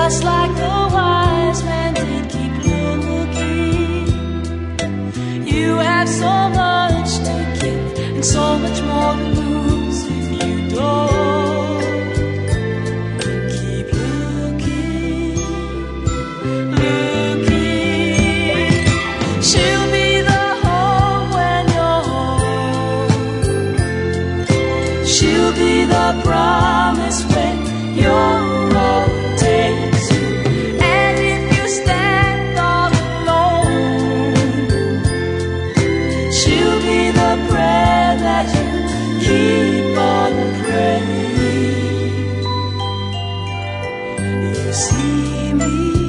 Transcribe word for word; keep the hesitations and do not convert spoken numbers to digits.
just like the wise man did. Keep looking. You have so much to give and so much more to lose if you don't. Keep looking, looking. She'll be the home when you're home. She'll be the promise when you're old. Takes you. And if you stand all alone, she'll be the prayer that you keep on praying. You see me